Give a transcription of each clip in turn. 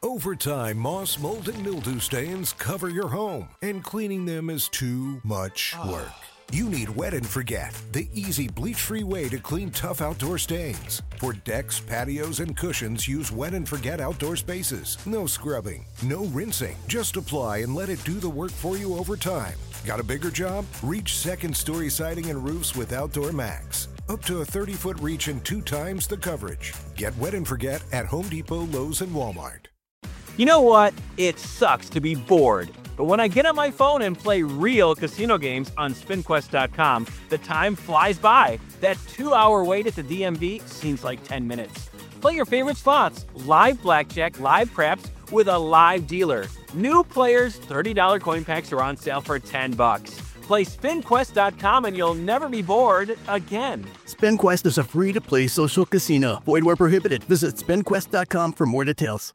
Over time, moss, mold, and mildew stains cover your home, and cleaning them is too much work. You need Wet and Forget, the easy bleach-free way to clean tough outdoor stains. For decks, patios, and cushions, use Wet and Forget outdoor spaces. No scrubbing, no rinsing. Just apply and let it do the work for you over time. Got a bigger job? Reach second-story siding and roofs with Outdoor Max. Up to a 30-foot reach and 2 times the coverage. Get Wet and Forget at Home Depot, Lowe's, and Walmart. You know what? It sucks to be bored. But when I get on my phone and play real casino games on SpinQuest.com, the time flies by. That 2-hour wait at the DMV seems like 10 minutes. Play your favorite slots, live blackjack, live craps, with a live dealer. New players, $30 coin packs are on sale for $10. Play SpinQuest.com and you'll never be bored again. SpinQuest is a free-to-play social casino. Void where prohibited. Visit SpinQuest.com for more details.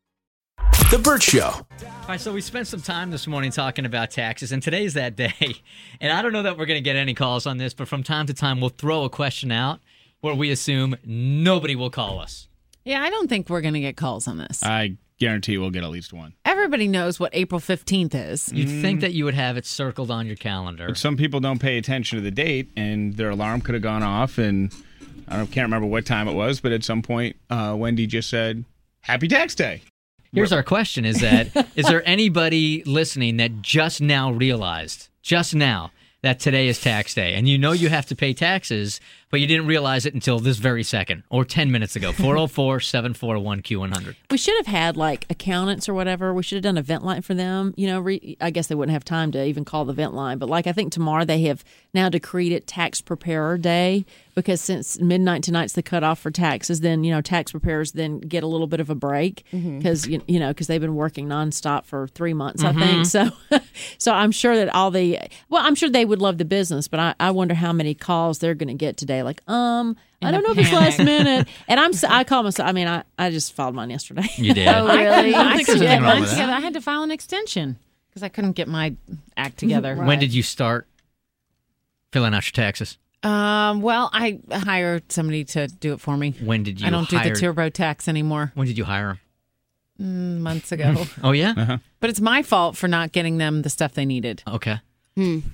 The Burt Show. All right, so we spent some time this morning talking about taxes, and today's that day. And I don't know that we're going to get any calls on this, but from time to time we'll throw a question out where we assume nobody will call us. Yeah, I don't think we're going to get calls on this. I guarantee we'll get at least one. Everybody knows what April 15th is. You'd think that you would have it circled on your calendar. But some people don't pay attention to the date, and their alarm could have gone off, and can't remember what time it was, but at some point, Wendy just said, Happy Tax Day. Here's our question, is there anybody listening that just now realized, that today is tax day? And you know you have to pay taxes, but you didn't realize it until this very second or 10 minutes ago. 404-741-Q100. We should have had, like, accountants or whatever. We should have done a vent line for them. You know, I guess they wouldn't have time to even call the vent line. But, like, I think tomorrow they have now decreed it Tax Preparer Day, because since midnight tonight's the cutoff for taxes, then, tax preparers then get a little bit of a break because, because they've been working nonstop for 3 months, I think. So I'm sure that I'm sure they would love the business, but I wonder how many calls they're going to get today. Like, I don't know if it's last minute. And I call myself, I just filed mine yesterday. You did? Oh, really? I think there's nothing wrong with that. I had to file an extension because I couldn't get my act together. When did you start filling out your taxes? Well, I hired somebody to do it for me. When did you I don't do the TurboTax anymore. When did you hire them? Months ago. Oh, yeah? Uh-huh. But it's my fault for not getting them the stuff they needed. Okay. We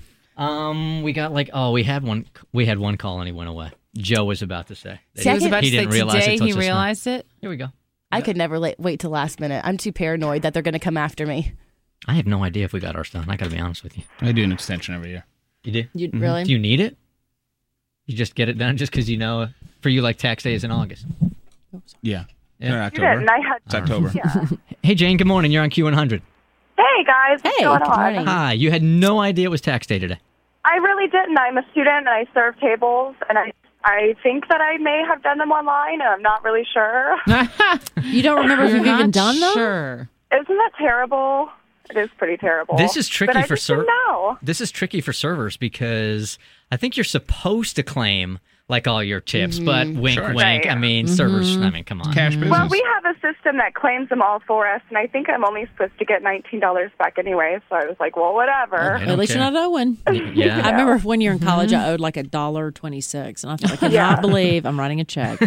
got we had one call and he went away. Joe was about to say. He was about to say today he realized realized it. Here we go. I could never wait till last minute. I'm too paranoid that they're going to come after me. I have no idea if we got ours done. I got to be honest with you. I do an extension every year. You do? You really? Do you need it? You just get it done just because for you, like, tax day is in August? Yeah. Yeah. October. It's October. Yeah. Hey, Jane, good morning. You're on Q100. Hey, guys. What's going on? morning. Hi. You had no idea it was tax day today. I really didn't. I'm a student, and I serve tables, and I think that I may have done them online, and I'm not really sure. You don't remember if you've even done them? Sure. Isn't that terrible? It is pretty terrible. This is tricky but I for just didn't know. This is tricky for servers because I think you're supposed to claim like all your tips, but wink, Sure. wink. Right. Servers. Come on. Cash business. Well, we have a system that claims them all for us, and I think I'm only supposed to get $19 back anyway, so I was like, well, whatever. Okay. At least you're not owing. Yeah. I remember when you're in college, I owed like $1.26, and I thought, I cannot believe I'm writing a check for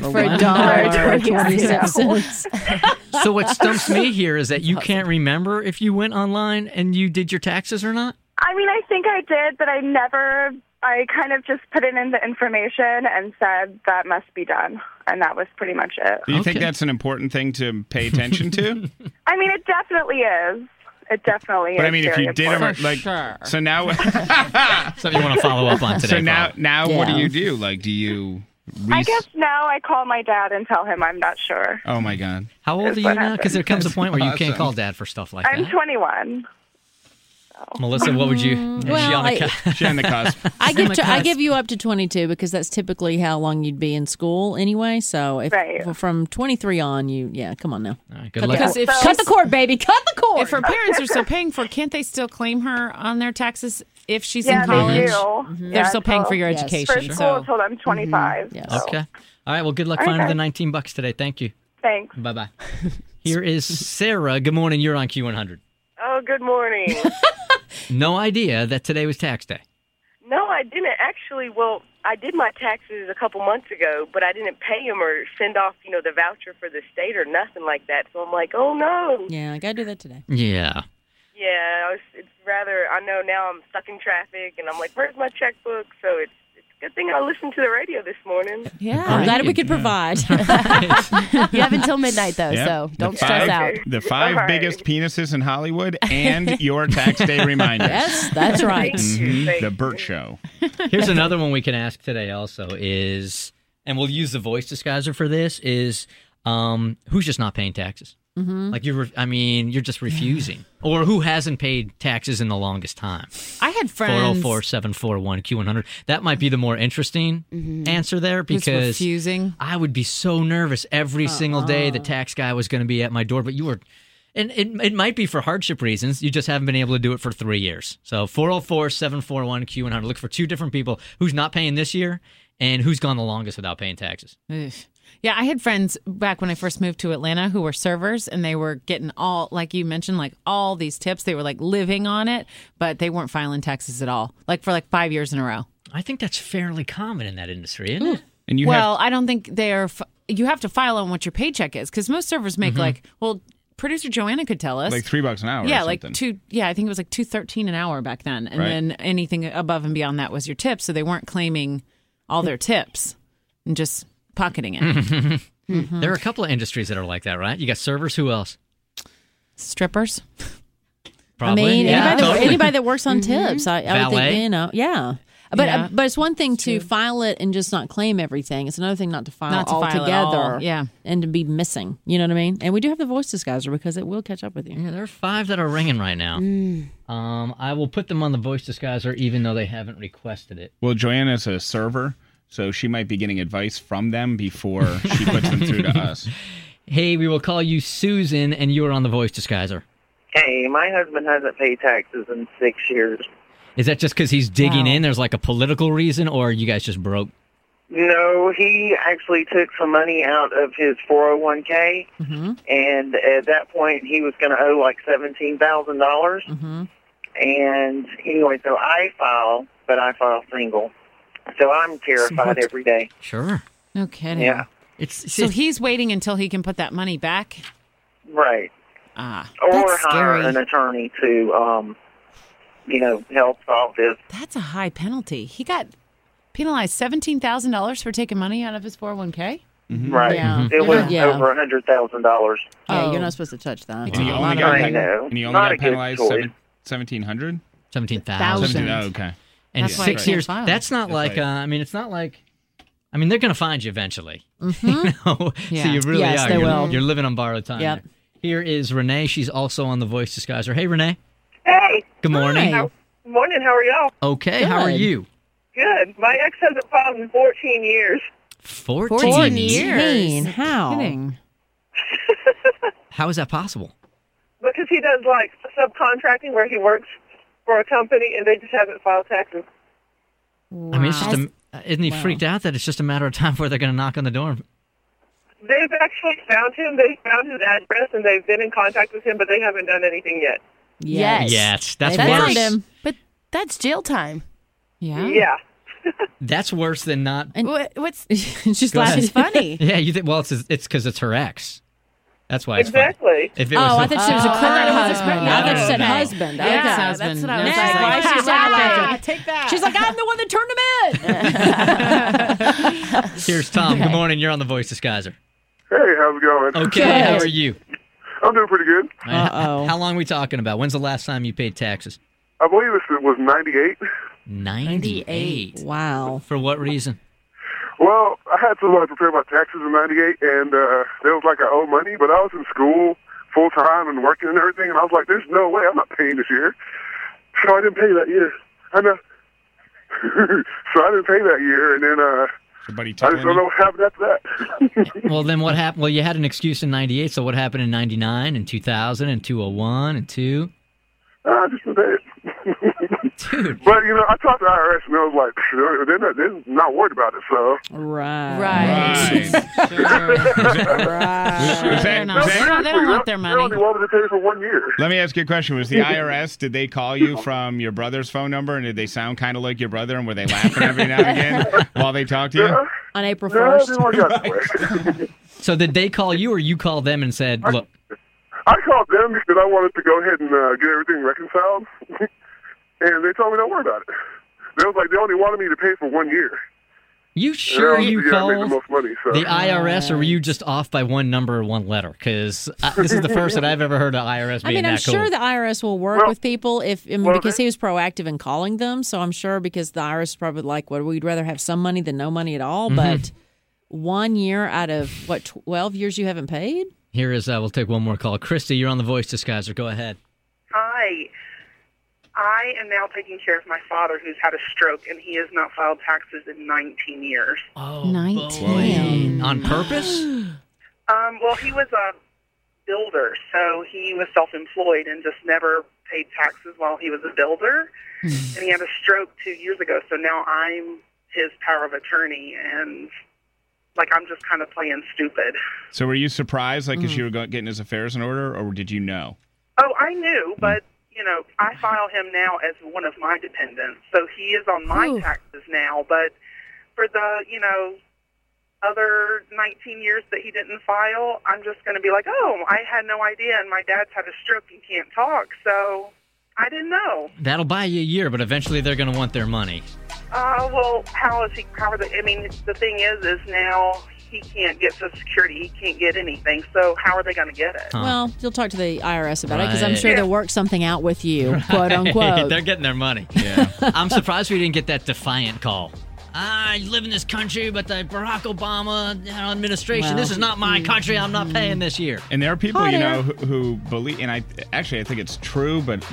$1.26. So what stumps me here is that you can't remember if you went online and you did your taxes or not? I think I did, but I kind of just put in the information and said that must be done, and that was pretty much it. Do you think that's an important thing to pay attention to? It definitely is. It definitely is. But if very you did important. them, so now, Something you want to follow up on today. so now, Paul. what do you do? Like, do you? I guess now I call my dad and tell him I'm not sure. Oh my God! How old are you what now? Because there comes a point where you can't awesome. call dad for stuff like I'm that. 21. Melissa, what would you? Is she on the She's on the cusp. I give you up to 22 because that's typically how long you'd be in school anyway. So if from 23 on, come on now. All right, good luck. Cut the cord, baby. Cut the cord. If her parents are still paying for it, can't they still claim her on their taxes if she's Yeah, in college? they do. They're Yeah, still paying for your Yes. education. For school So until I'm 25. Yes. so. Okay. All right. Well, good luck All right, finding guys. the $19 today. Thank you. Thanks. Bye-bye. Here is Sarah. Good morning. You're on Q100. Oh, good morning. No idea that today was tax day. No I didn't actually. Well, I did my taxes a couple months ago, but I didn't pay them or send off, the voucher for the state or nothing like that. So I'm like, oh no. Yeah, I gotta do that today. Yeah. Yeah, it's rather. I know now I'm stuck in traffic, and I'm like, where's my checkbook? So it's a good thing I listened to the radio this morning. Yeah, I'm glad we could provide. You have until midnight, though, so don't stress out. The 5 biggest penises in Hollywood and your tax day reminders. Yes, that's right. The Burt Show. Here's another one we can ask today also is, and we'll use the voice disguiser for this, is who's just not paying taxes? Mm-hmm. Like you're just refusing. Or who hasn't paid taxes in the longest time? I had friends. 404-741-Q100. That might be the more interesting answer there because refusing. I would be so nervous every single day the tax guy was going to be at my door. But you were, and it might be for hardship reasons. You just haven't been able to do it for 3 years. So 404-741-Q100. Look for 2 different people who's not paying this year and who's gone the longest without paying taxes. Yeah, I had friends back when I first moved to Atlanta who were servers, and they were getting all, like you mentioned, like all these tips. They were like living on it, but they weren't filing taxes at all, like for like 5 years in a row. I think that's fairly common in that industry, isn't it? And I don't think they're. You have to file on what your paycheck is because most servers make producer Joanna could tell us like $3 an hour. Yeah, or like something. I think it was like $2.13 an hour back then, and Right. then anything above and beyond that was your tips. So they weren't claiming all their tips and just pocketing it. There are a couple of industries that are like that, right? You got servers. Who else? Strippers. Probably. Anybody that works on tips, I would Valet. think, yeah. But it's one thing to file it and just not claim everything. It's another thing not to file Not to file it altogether. all, yeah. And to be missing. You know what I mean? And we do have the voice disguiser because it will catch up with you. Yeah, there are 5 that are ringing right now. I will put them on the voice disguiser even though they haven't requested it. Well, Joanna's a server, so she might be getting advice from them before she puts them through to us. Hey, we will call you Susan, and you are on the voice disguiser. Hey, my husband hasn't paid taxes in 6 years. Is that just because he's digging in? There's like a political reason, or are you guys just broke? No, he actually took some money out of his 401k, and at that point he was going to owe like $17,000. And anyway, so I file, but I file single. So I'm terrified every day. Sure. No kidding. Yeah. So he's waiting until he can put that money back? Right. Or Or hire an attorney to, help solve this. That's a high penalty. He got penalized $17,000 for taking money out of his 401k? Right. Yeah. It was Yeah. over $100,000. Yeah, you're not supposed to touch that. And he A only lot got, of- I know. and he only Not got a good penalized choice. 1,700? 17,000. 17,000. Oh, okay. And That's why 6 I years. can't file. That's not That's like. right. It's not like. They're going to find you eventually. Mhm. So Yeah. you really Yes, are. they You're, will. you're living on borrowed time. Yep. Here is Renee. She's also on the voice disguiser. Hey, Renee. Hey. Good morning. Hi. Morning, how are y'all? Okay. How are Good. you? Good. My ex hasn't filed in 14 years. 14 years. How? Kidding. How is that possible? Because he does, like, subcontracting where he works for a company and they just haven't filed taxes. It's just isn't he freaked out that it's just a matter of time before they're going to knock on the door? They've actually found him. They found his address and they've been in contact with him, but they haven't done anything yet. Yes, that's They found worse. him. But that's jail time. Yeah. Yeah. That's worse than not. What's She's Go ahead. it's funny? Yeah, you think? Well, it's because it's her ex. That's why it's Exactly. funny. If it was I thought she was a current it was a husband. current- I thought she said No. husband. Yeah, Okay. that's Husband. what I was Next. like. Why is she sounding like it? Take that. She's like, I'm the one that turned him in. Here's Tom. Good morning. You're on the voice disguiser. Hey, how's it going? Okay, how are you? I'm doing pretty good. Uh-oh. How long are we talking about? When's the last time you paid taxes? I believe it was 98. 98. Wow. For what reason? Well, I had to prepare my taxes in 98, and there was like I owe money, but I was in school full time and working and everything, and I was like, there's no way I'm not paying this year. So I didn't pay that year. I know. So I didn't pay that year, and then Somebody I just don't know what happened after that. Well, then what happened? Well, you had an excuse in 98, so what happened in 99 and 2000 and 201 and 2? I just didn't pay it. Dude. But, I talked to the IRS, and they was like, they're not worried about it, so. Right. They don't want their money. They only wanted to pay for 1 year. Let me ask you a question. Was the IRS, did they call you from your brother's phone number, and did they sound kind of like your brother, and were they laughing every now and again while they talked to you? On April 1st? No, they weren't that way. So did they call you, or you called them and said, look? I called them because I wanted to go ahead and get everything reconciled, and they told me don't worry about it. They was like, they only wanted me to pay for 1 year. You sure you called the most money, so. the IRS, or were you just off by one number or one letter? Because this is the first that I've ever heard of IRS being I'm that cool. sure the IRS will work with people because he was proactive in calling them. So I'm sure because the IRS is probably like, well, we'd rather have some money than no money at all. Mm-hmm. But 1 year out of, 12 years you haven't paid? Here is, we'll take one more call. Christy, you're on the Voice Disguiser. Go ahead. Hi. I am now taking care of my father who's had a stroke, and he has not filed taxes in 19 years. Oh, 19. On purpose? Well, he was a builder, so he was self-employed and just never paid taxes while he was a builder. And he had a stroke 2 years ago, so now I'm his power of attorney, and I'm just kind of playing stupid. So were you surprised, as you were getting his affairs in order, or did you know? Oh, I knew, but, I file him now as one of my dependents, so he is on my taxes now, but for the, other 19 years that he didn't file, I'm just going to be like, oh, I had no idea, and my dad's had a stroke and can't talk, so I didn't know. That'll buy you a year, but eventually they're going to want their money. Well, the thing is now he can't get Social Security. He can't get anything. So how are they going to get it? Well, you'll talk to the IRS about it because I'm sure they'll work something out with you, quote unquote. They're getting their money. Yeah. I'm surprised we didn't get that defiant call. I live in this country, but the Barack Obama administration, this is not my country. I'm not paying this year. And there are people, who believe, and I think it's true, but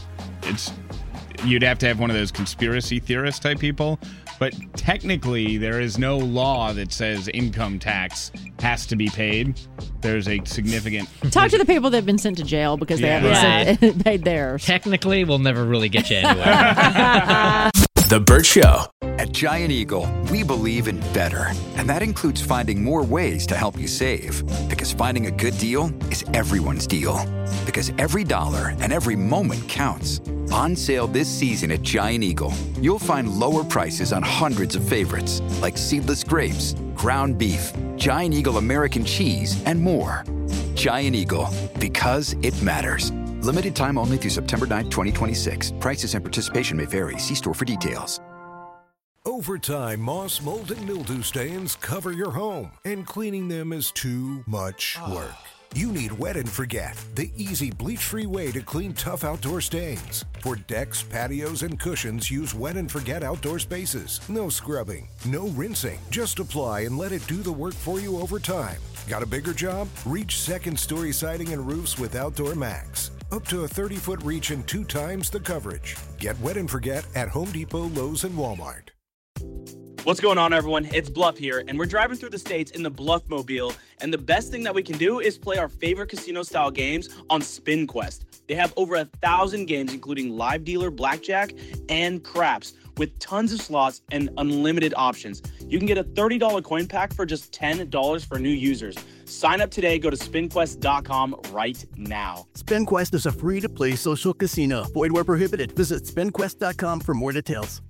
you'd have to have one of those conspiracy theorist type people. But technically, there is no law that says income tax has to be paid. There's a significant... Talk to the people that have been sent to jail because they haven't paid theirs. Technically, we'll never really get you anywhere. The Burt Show. At Giant Eagle, we believe in better. And that includes finding more ways to help you save. Because finding a good deal is everyone's deal. Because every dollar and every moment counts. On sale this season at Giant Eagle, you'll find lower prices on hundreds of favorites, like seedless grapes, ground beef, Giant Eagle American cheese, and more. Giant Eagle, because it matters. Limited time only through September 9th, 2026. Prices and participation may vary. See store for details. Over time, moss, mold, and mildew stains cover your home, and cleaning them is too much work. You need Wet and Forget, the easy bleach-free way to clean tough outdoor stains. For decks, patios, and cushions, use Wet and Forget outdoor spaces. No scrubbing, no rinsing. Just apply and let it do the work for you over time. Got a bigger job? Reach second-story siding and roofs with Outdoor Max. Up to a 30-foot reach and 2 times the coverage. Get Wet and Forget at Home Depot, Lowe's, and Walmart. What's going on, everyone? It's Bluff here, and we're driving through the states in the Bluff-mobile, and the best thing that we can do is play our favorite casino-style games on SpinQuest. They have over 1,000 games, including live dealer, blackjack, and craps, with tons of slots and unlimited options. You can get a $30 coin pack for just $10 for new users. Sign up today. Go to SpinQuest.com right now. SpinQuest is a free-to-play social casino. Void where prohibited. Visit SpinQuest.com for more details.